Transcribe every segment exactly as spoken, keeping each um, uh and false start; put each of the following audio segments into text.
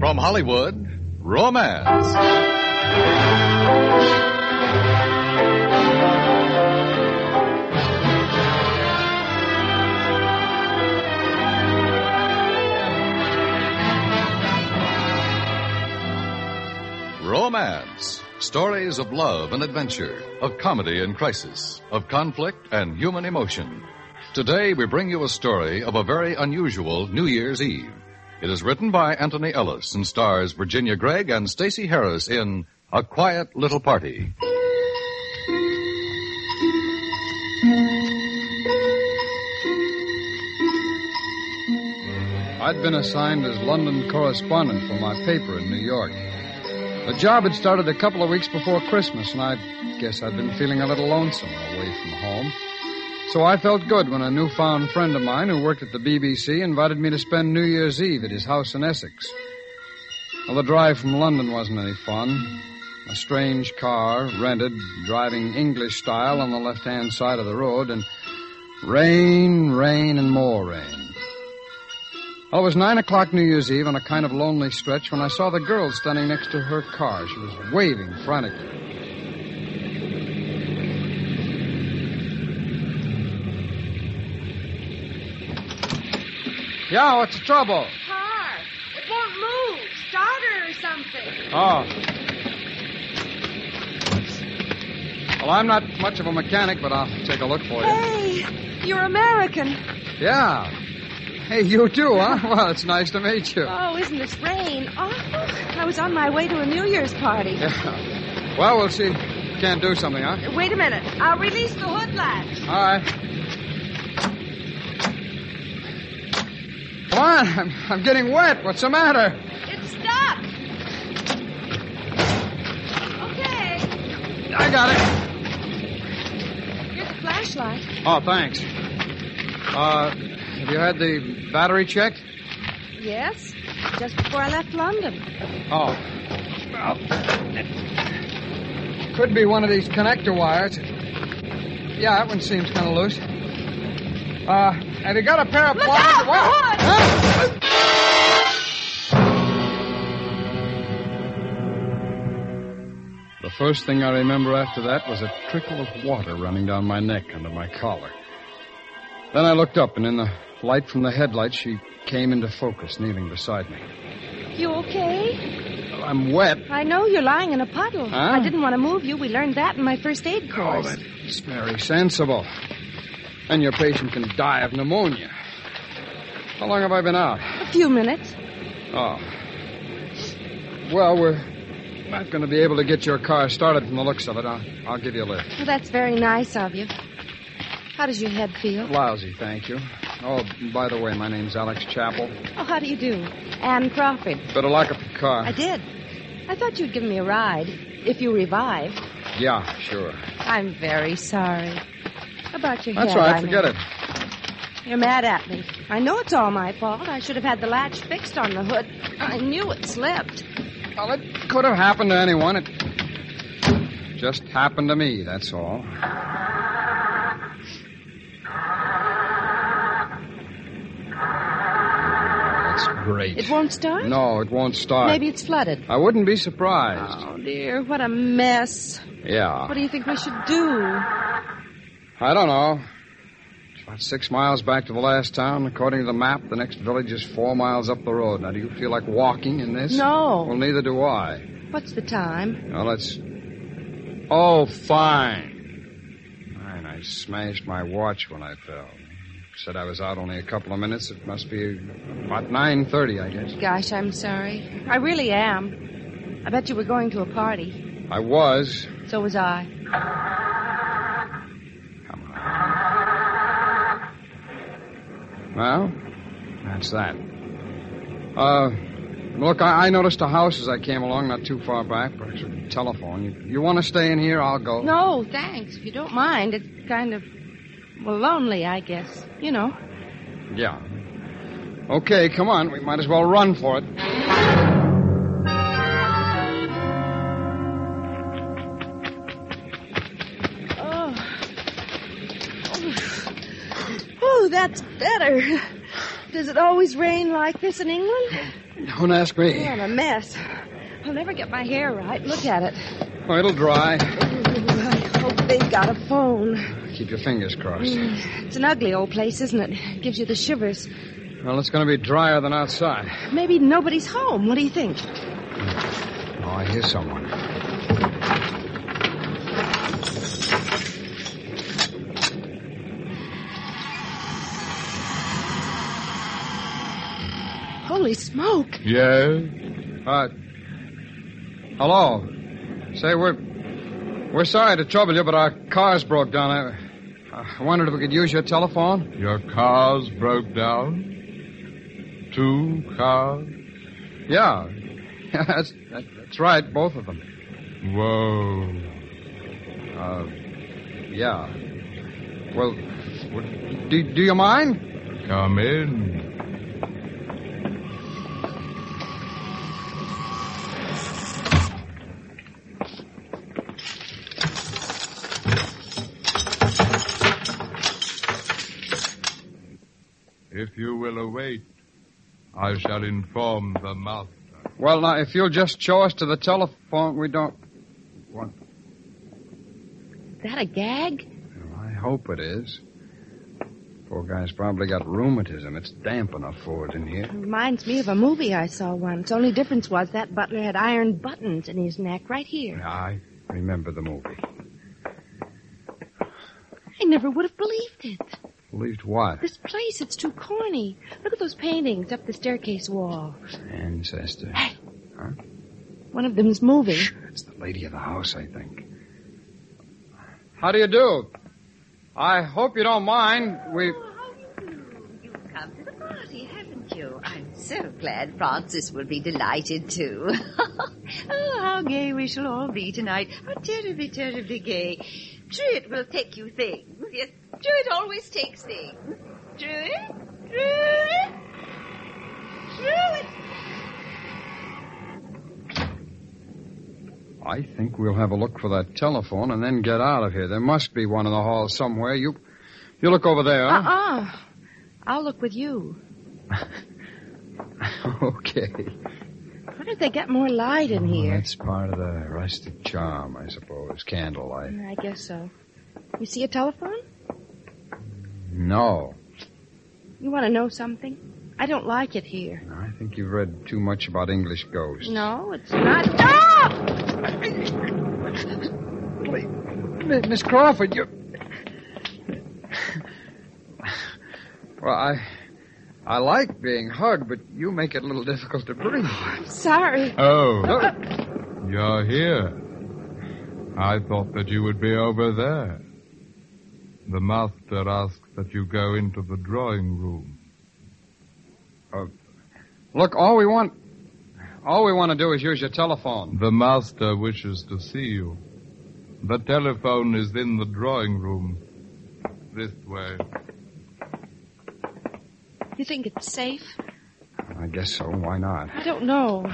From Hollywood, Romance. Romance. Stories of love and adventure, of comedy and crisis, of conflict and human emotion. Today we bring you a story of a very unusual New Year's Eve. It is written by Anthony Ellis and stars Virginia Gregg and Stacey Harris in A Quiet Little Party. I'd been assigned as London correspondent for my paper in New York. The job had started a couple of weeks before Christmas, and I guess I'd been feeling a little lonesome away from home. So I felt good when a newfound friend of mine who worked at the B B C invited me to spend New Year's Eve at his house in Essex. Well, the drive from London wasn't any fun. A strange car, rented, driving English style on the left-hand side of the road, and rain, rain, and more rain. Well, it was nine o'clock New Year's Eve on a kind of lonely stretch when I saw the girl standing next to her car. She was waving frantically. Yeah, what's the trouble? Car. It won't move. Start her or something. Oh. Well, I'm not much of a mechanic, but I'll take a look for you. Hey, you're American. Yeah. Hey, you too, huh? Well, it's nice to meet you. Oh, isn't this rain? Oh, I was on my way to a New Year's party. Yeah. Well, we'll see. Can't do something, huh? Wait a minute. I'll release the hood latch. All right. Come on, I'm, I'm getting wet. What's the matter? It's stuck. Okay. I got it. Here's a flashlight. Oh, thanks. Uh, have you had the battery checked? Yes, just before I left London. Oh. Well, could be one of these connector wires. Yeah, that one seems kind of loose. Uh, have you got a pair of Look pliers? out, What? the hood! Huh? The first thing I remember after that was a trickle of water running down my neck under my collar. Then I looked up, and in the light from the headlights, she came into focus, kneeling beside me. You okay? Well, I'm wet. I know you're lying in a puddle. Huh? I didn't want to move you. We learned that in my first aid Oh, course. that's very sensible. And your patient can die of pneumonia. How long have I been out? A few minutes. Oh. Well, we're not going to be able to get your car started from the looks of it. I'll, I'll give you a lift. Well, that's very nice of you. How does your head feel? Lousy, thank you. Oh, by the way, my name's Alex Chappell. Oh, how do you do? Anne Crawford. Better lock up the car. I did. I thought you'd give me a ride, if you revived. Yeah, sure. I'm very sorry. About your That's head, all right, I forget mean. it. You're mad at me. I know it's all my fault. I should have had the latch fixed on the hood. I knew it slipped. Well, it could have happened to anyone. It just happened to me, that's all. That's great. It won't start? No, it won't start. Maybe it's flooded. I wouldn't be surprised. Oh, dear, what a mess. Yeah. What do you think we should do? I don't know. It's about six miles back to the last town. According to the map, the next village is four miles up the road. Now, do you feel like walking in this? No. Well, neither do I. What's the time? Well, let's... Oh, fine. Fine, I smashed my watch when I fell. Said I was out only a couple of minutes. It must be about nine thirty, I guess. Gosh, I'm sorry. I really am. I bet you were going to a party. I was. So was I. Come on. Well, that's that. Uh, look, I, I noticed a house as I came along not too far back. Perhaps we could telephone. You, you want to stay in here? I'll go. No, thanks. If you don't mind, it's kind of, well, lonely, I guess. You know. Yeah. Okay, come on. We might as well run for it. Oh, that's better. Does it always rain like this in England? Don't ask me. What a mess. I'll never get my hair right. Look at it. Oh, it'll dry. Ooh, I hope they've got a phone. Keep your fingers crossed. Mm, it's an ugly old place, isn't it? It gives you the shivers. Well, it's going to be drier than outside. Maybe nobody's home. What do you think? Oh, I hear someone. Holy smoke. Yes? Uh, hello. Say, we're we're sorry to trouble you, but our car's broke down. I, I wondered if we could use your telephone. Your cars broke down? Two cars? Yeah. Yeah, that's, that, that's right, both of them. Whoa. Uh, yeah. Well, w- do, do you mind? Come in. If you will await, I shall inform the master. Well, now, if you'll just show us to the telephone, we don't... What? Is that a gag? Well, I hope it is. Poor guy's probably got rheumatism. It's damp enough for it in here. It reminds me of a movie I saw once. Only difference was that butler had iron buttons in his neck right here. Yeah, I remember the movie. I never would have believed it. Believed what? This place, it's too corny. Look at those paintings up the staircase wall. Ancestor. Hey. Huh? One of them's moving. Shh, it's the lady of the house, I think. How do you do? I hope you don't mind. We... Oh, how do you do? You've come to the party, haven't you? I'm so glad Francis will be delighted, too. Oh, how gay we shall all be tonight. How terribly, terribly gay. Truett will take you things. Yes, Truett always takes things. Truett? Truett? Truett? I think we'll have a look for that telephone and then get out of here. There must be one in the hall somewhere. You you look over there, huh? Uh-uh. I'll look with you. Okay. Why don't they get more light in Well, here? that's part of the rustic charm, I suppose. Candlelight. I guess so. You see a telephone? No. You want to know something? I don't like it here. I think you've read too much about English ghosts. No, it's not. Ah! Miss Crawford, you... Well, I... I like being hugged, but you make it a little difficult to breathe. I'm sorry. Oh, you're here. I thought that you would be over there. The master asks that you go into the drawing room. Uh, look, all we want... All we want to do is use your telephone. The master wishes to see you. The telephone is in the drawing room. This way. You think it's safe? I guess so. Why not? I don't know.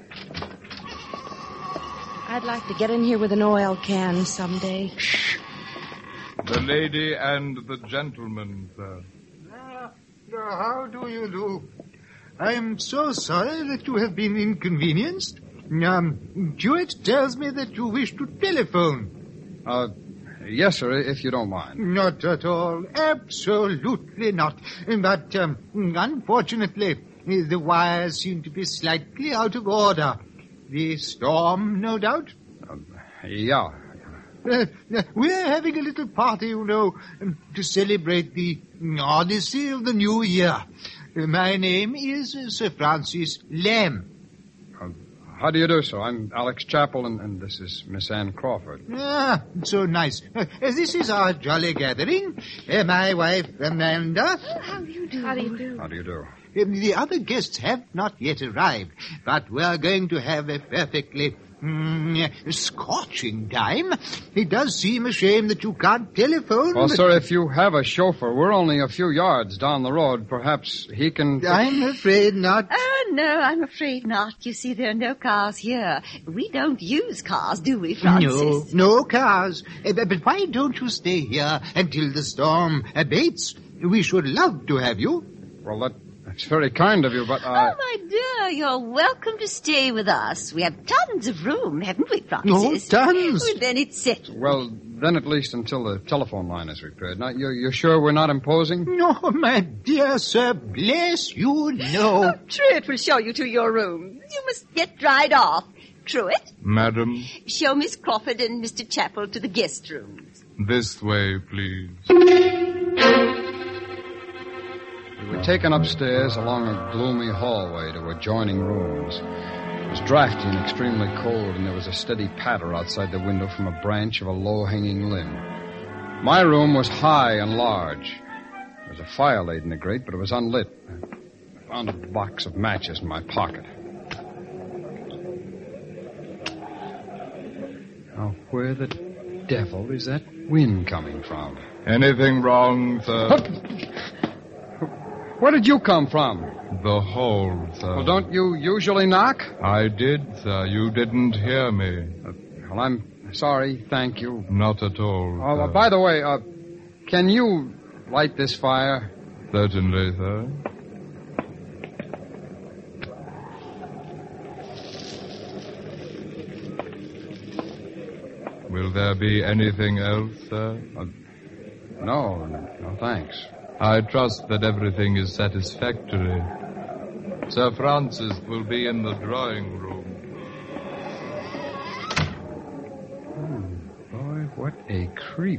I'd like to get in here with an oil can someday. Shh. The lady and the gentleman, sir. Ah, how do you do? I am so sorry that you have been inconvenienced. Um, Jewett tells me that you wish to telephone. Uh, yes, sir, if you don't mind. Not at all. Absolutely not. But, um, unfortunately, the wires seem to be slightly out of order. The storm, no doubt? Uh, yeah. Uh, we're having a little party, you know, um, to celebrate the Odyssey of the New Year. Uh, my name is uh, Sir Francis Lamb. Uh, how do you do, sir? I'm Alex Chappell, and, and this is Miss Anne Crawford. Ah, so nice. Uh, this is our jolly gathering. Uh, my wife, Amanda. Oh, how do you do? How do you do? How do you do? Um, the other guests have not yet arrived, but we're going to have a perfectly mm, scorching time. It does seem a shame that you can't telephone. Well, but sir, if you have a chauffeur, we're only a few yards down the road. Perhaps he can... I'm afraid not. Oh, no, I'm afraid not. You see, there are no cars here. We don't use cars, do we, Francis? No, no cars. Uh, but, but why don't you stay here until the storm abates? We should love to have you. Well, that That's very kind of you, but I... Oh, my dear, you're welcome to stay with us. We have tons of room, haven't we, Francis? No, tons. Well, then it's settled. Well, then at least until the telephone line is repaired. Now, you're, you're sure we're not imposing? No, my dear sir, bless you, no. Oh, Truett will show you to your room. You must get dried off. Truett, Madam, show Miss Crawford and Mister Chappell to the guest rooms. this way, please. We were taken upstairs along a gloomy hallway to adjoining rooms. It was drafty and extremely cold, and there was a steady patter outside the window from a branch of a low-hanging limb. My room was high and large. There was a fire laid in the grate, but it was unlit. I found a box of matches in my pocket. Now, where the devil is that wind coming from? Anything wrong, sir? Where did you come from? The hall, sir. Well, don't you usually knock? I did, sir. You didn't hear me. Uh, well, I'm sorry. Thank you. Not at all, Oh, sir. uh, by the way, uh, can you light this fire? Certainly, sir. Will there be anything else, sir? Uh, no, no, thanks. I trust that everything is satisfactory. Sir Francis will be in the drawing room. Oh, boy, what a creep.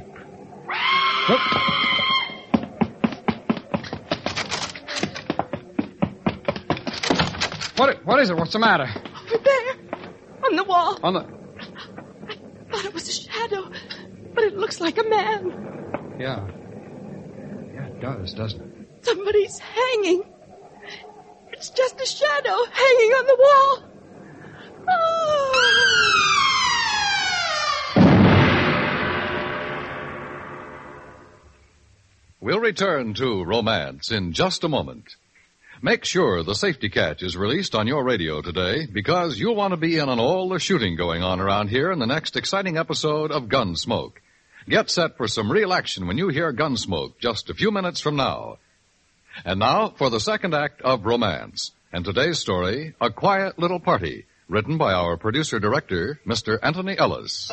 What, what is it? What's the matter? Over there, on the wall. On the... I thought it was a shadow, but it looks like a man. Yeah. Yeah, it does, doesn't it? Somebody's hanging. It's just a shadow hanging on the wall. Oh. We'll return to romance in just a moment. Make sure the safety catch is released on your radio today, because you'll want to be in on all the shooting going on around here in the next exciting episode of Gunsmoke. Get set for some real action when you hear Gunsmoke just a few minutes from now. And now for the second act of Romance. And today's story, A Quiet Little Party, written by our producer-director, Mister Anthony Ellis.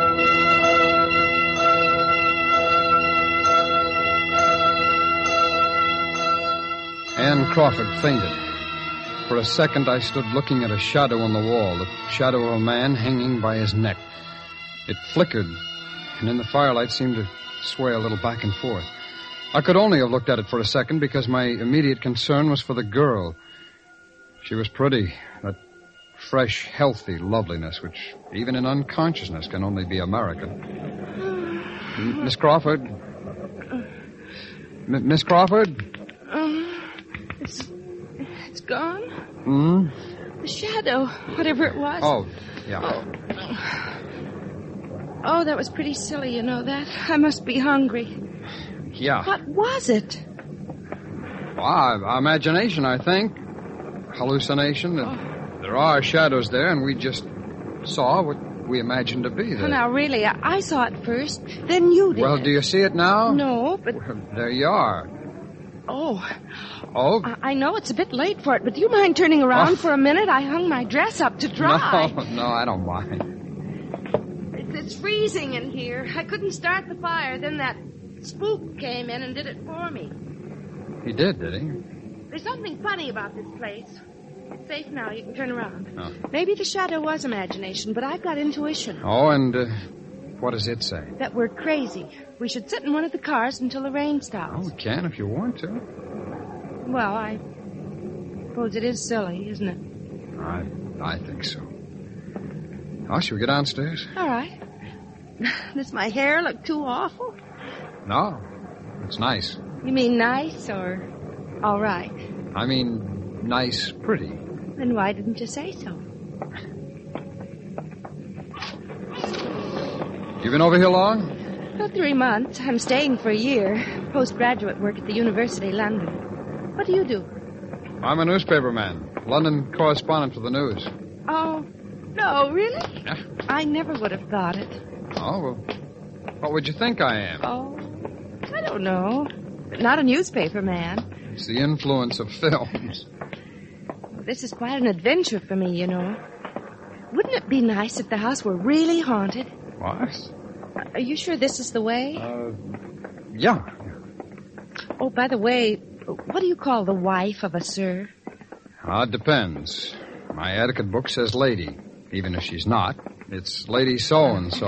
Anne Crawford fainted. For a second, I stood looking at a shadow on the wall, the shadow of a man hanging by his neck. It flickered, and in the firelight seemed to sway a little back and forth. I could only have looked at it for a second because my immediate concern was for the girl. She was pretty, that fresh, healthy loveliness which, even in unconsciousness, can only be American. Miss Crawford? M- Miss Crawford? Um, it's, it's gone. Hmm? The shadow, whatever it was. Oh, yeah. Oh. Oh, that was pretty silly, you know that. I must be hungry. Yeah. What was it? Well, our imagination, I think. Hallucination. Oh. There are shadows there, and we just saw what we imagined to be there. Well, now, really, I, I saw it first, then you did. Well, do you see it now? No, but... Well, there you are. Oh. Oh? I, I know it's a bit late for it, but do you mind turning around oh. for a minute? I hung my dress up to dry. No, no, I don't mind. It's, it's freezing in here. I couldn't start the fire. Then that spook came in and did it for me. He did, did he? There's something funny about this place. It's safe now. You can turn around. Oh. Maybe the shadow was imagination, but I've got intuition. Oh, and uh, what does it say? That we're crazy. We should sit in one of the cars until the rain stops. Oh, we can if you want to. Well, I suppose it is silly, isn't it? I, I think so. Oh, shall we get downstairs? All right. Does my hair look too awful? No, it's nice. You mean nice or all right? I mean nice, pretty. Then why didn't you say so? You been over here long? About three months. I'm staying for a year. Postgraduate work at the University of London. What do you do? I'm a newspaperman. London correspondent for the news. Oh, no, really? Yeah. I never would have thought it. Oh, well, what would you think I am? Oh, I don't know. Not a newspaper man. It's the influence of films. This is quite an adventure for me, you know. Wouldn't it be nice if the house were really haunted? What? Are you sure this is the way? Uh, yeah. Oh, by the way, what do you call the wife of a sir? Uh, it depends. My etiquette book says lady, even if she's not. It's Lady So-and-so.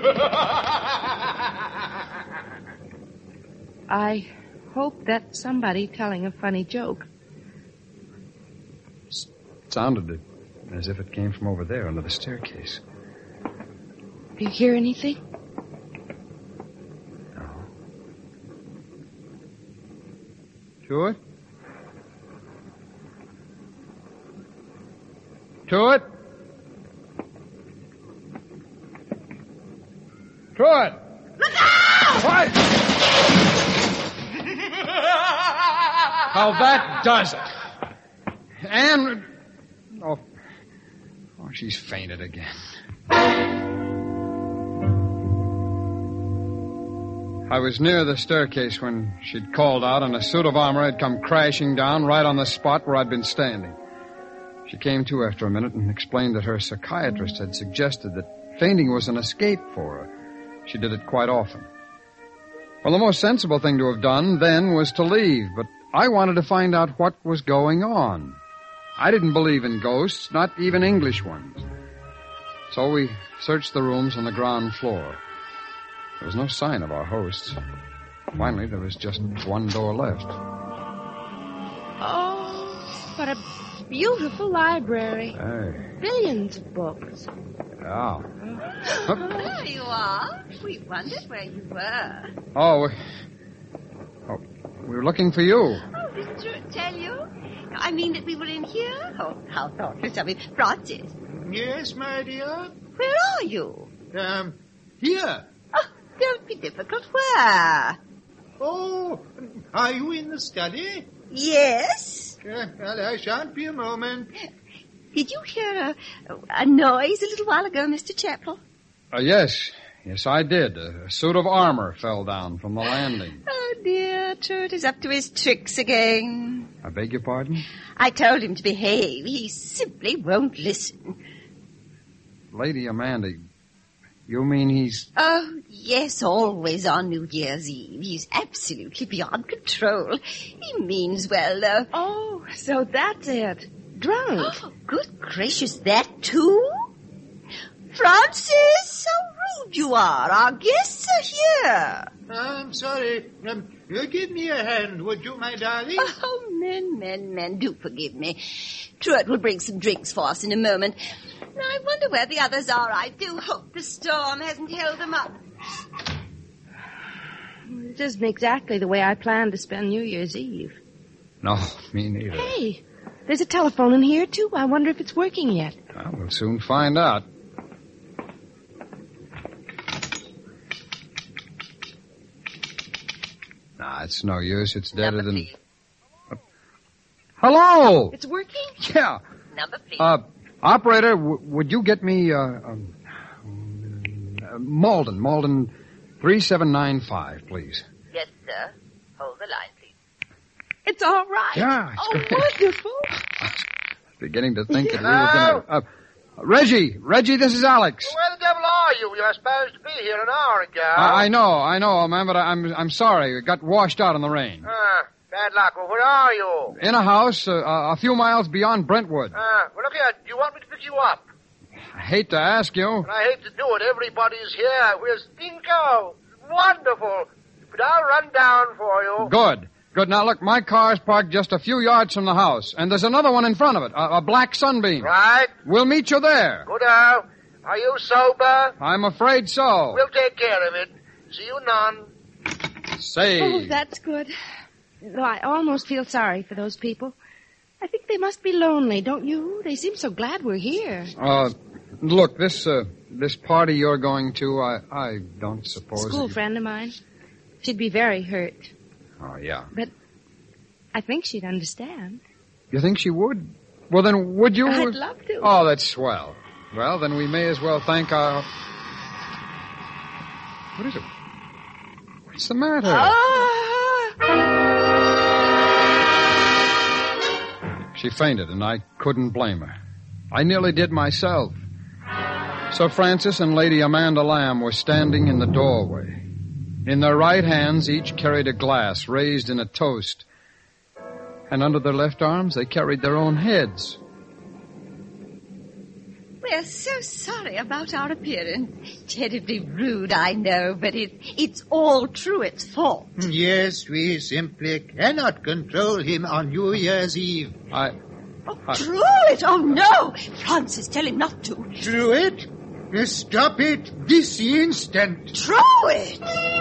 I hope that's somebody telling a funny joke. Sounded as if it came from over there under the staircase. Do you hear anything? No. To it? To it? To it! Look out! What? How that does it. And... Oh, oh, she's fainted again. I was near the staircase when she'd called out, and a suit of armor had come crashing down right on the spot where I'd been standing. She came to after a minute and explained that her psychiatrist had suggested that fainting was an escape for her. She did it quite often. Well, the most sensible thing to have done then was to leave, but I wanted to find out what was going on. I didn't believe in ghosts, not even English ones. So we searched the rooms on the ground floor. There was no sign of our hosts. Finally, there was just one door left. Oh, what a beautiful library. Hey. Billions of books. Yeah. There you are. We wondered where you were. Oh, we, oh, we were looking for you. Oh, didn't you tell you? I mean that we were in here? Oh, how thoughtless of me. Francis, Yes, my dear? where are you? Um, here. Oh, don't be difficult. Where? Oh, are you in the study? Yes. Uh, well, I shan't be a moment. Did you hear a, a noise a little while ago, Mister Chappell? Uh, yes. Yes, I did. A suit of armor fell down from the landing. Oh, dear. Truett is up to his tricks again. I beg your pardon? I told him to behave. He simply won't listen. Lady Amanda, you mean he's... Oh, yes, always on New Year's Eve. He's absolutely beyond control. He means well, though. Oh, so that's it. Drunk. Oh, good gracious, that too? Francis, how rude you are. Our guests are here. I'm sorry. Um, you give me a hand, would you, my darling? Oh, men, men, men, do forgive me. Truett will bring some drinks for us in a moment. I wonder where the others are. I do hope the storm hasn't held them up. It isn't exactly the way I planned to spend New Year's Eve. No, me neither. Hey, there's a telephone in here, too. I wonder if it's working yet. Well, we'll soon find out. Nah, it's no use. It's deader Number, than... please. Uh, hello! It's working? Yeah. Number, please. Uh, operator, w- would you get me, uh, um, uh, Malden, Malden three seven nine five, please? Yes, sir. Hold the line, please. It's all right. Yeah, it's Oh, great. wonderful. I was beginning to think that we were going to... Uh, Reggie, Reggie, this is Alex. Where the devil are you? You were supposed to be here an hour ago. I, I know, I know, man, but I'm I'm sorry. It got washed out in the rain. Ah, bad luck. Well, where are you? In a house uh, a few miles beyond Brentwood. Ah, well, look here. Do you want me to pick you up? I hate to ask you. And I hate to do it. Everybody's here. We're stinko. Wonderful. But I'll run down for you. Good. Good. Now, look, my car's parked just a few yards from the house, and there's another one in front of it, a, a black Sunbeam. Right. We'll meet you there. Good now. Are you sober? I'm afraid so. We'll take care of it. See you none. Say. Oh, that's good. Though I almost feel sorry for those people. I think they must be lonely, don't you? They seem so glad we're here. Uh, look, this, uh, this party you're going to, I, I don't suppose... School it- friend of mine. She'd be very hurt. Oh, yeah. But I think she'd understand. You think she would? Well, then, would you... I'd love to. Oh, that's swell. Well, then we may as well thank our... What is it? What's the matter? Ah! She fainted, and I couldn't blame her. I nearly did myself. Sir Francis and Lady Amanda Lamb were standing in the doorway. In their right hands, each carried a glass raised in a toast. And under their left arms, they carried their own heads. We're so sorry about our appearance. Terribly rude, I know, but it, it's all Truett's fault. Yes, we simply cannot control him on New Year's Eve. I... Oh, I... Truett! Oh, no! Francis, tell him not to. Truett? Stop it this instant. Truett!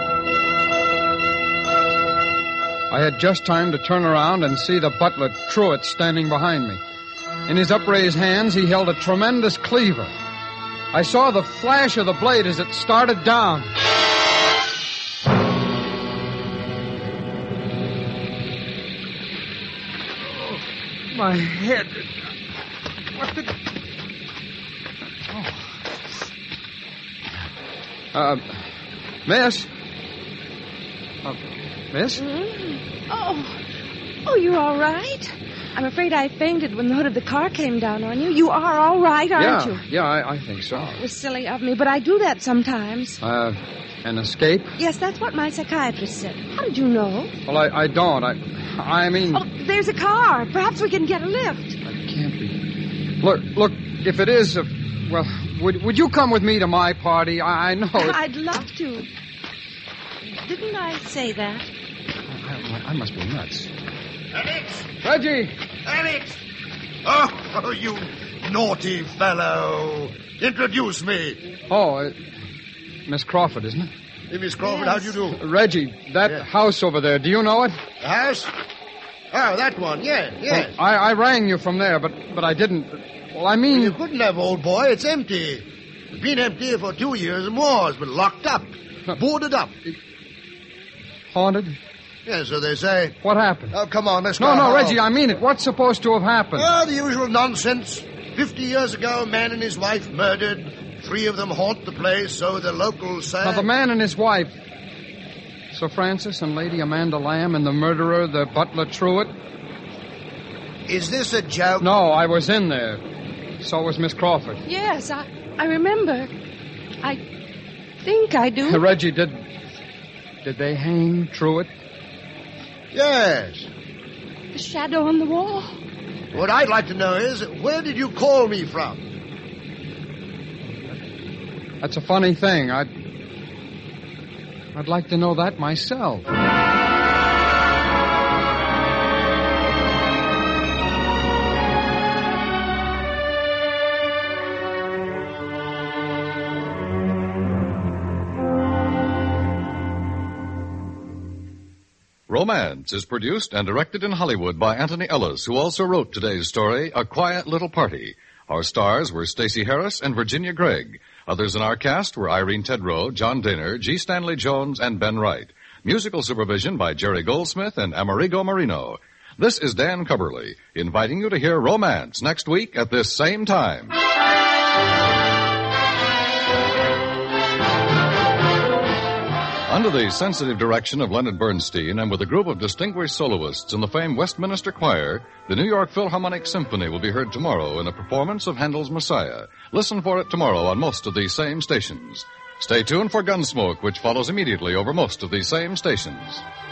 I had just time to turn around and see the butler, Truett, standing behind me. In his upraised hands, he held a tremendous cleaver. I saw the flash of the blade as it started down. Oh, my head. What the... Oh. Uh, miss? Uh, miss? Mm. Oh. Oh, you're all right? I'm afraid I fainted when the hood of the car came down on you. You are all right, aren't yeah, you? Yeah, I, I think so. It was silly of me, but I do that sometimes. Uh, an escape? Yes, that's what my psychiatrist said. How did you know? Well, I, I don't. I I mean... Oh, there's a car. Perhaps we can get a lift. It can't be. Look, look, if it is, uh, well, would would you come with me to my party? I, I know it... I'd love to. Didn't I say that? I, I, I must be nuts. Alex! Reggie! Alex! Oh, oh, you naughty fellow. Introduce me. Oh, uh, Miss Crawford, isn't it? Hey, Miss Crawford, Yes. how do you do? Reggie, that Yeah. house over there, do you know it? The house? Oh, that one, yeah, yes. Well, I, I rang you from there, but, but I didn't. Well, I mean... You couldn't have, old boy. It's empty. It's been empty for two years and more. It's been locked up. Boarded up. Haunted? Yeah, so they say. What happened? Oh, come on, let's No, go no, home. Reggie, I mean it. What's supposed to have happened? Oh, the usual nonsense. Fifty years ago, a man and his wife murdered. Three of them haunt the place, so the locals say. Now, the man and his wife, Sir Francis and Lady Amanda Lamb, and the murderer, the butler Truett. Is this a joke? No, I was in there. So was Miss Crawford. Yes, I, I remember. I think I do. Reggie, did... Did they hang Truett? Yes. The shadow on the wall. What I'd like to know is, where did you call me from? That's a funny thing. I'd... I'd like to know that myself. Romance is produced and directed in Hollywood by Anthony Ellis, who also wrote today's story, A Quiet Little Party. Our stars were Stacey Harris and Virginia Gregg. Others in our cast were Irene Tedrow, John Daner, G. Stanley Jones, and Ben Wright. Musical supervision by Jerry Goldsmith and Amerigo Marino. This is Dan Cubberly, inviting you to hear Romance next week at this same time. Under the sensitive direction of Leonard Bernstein and with a group of distinguished soloists in the famed Westminster Choir, the New York Philharmonic Symphony will be heard tomorrow in a performance of Handel's Messiah. Listen for it tomorrow on most of these same stations. Stay tuned for Gunsmoke, which follows immediately over most of these same stations.